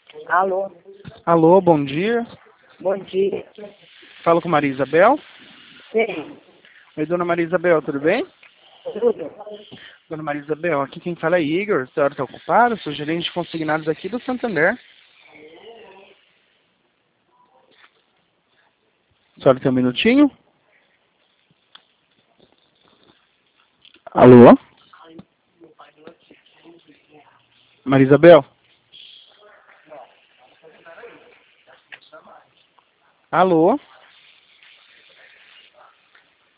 Alô, Alô, bom dia. bom dia. Falo com Maria Isabel. Sim, Oi, dona Maria Isabel, tudo bem? tudo. Dona Maria Isabel, aqui quem fala é Igor. A senhora está ocupada? Sou gerente de consignados aqui do Santander. A senhora tem um minutinho? Alô? Maria Isabel? Alô?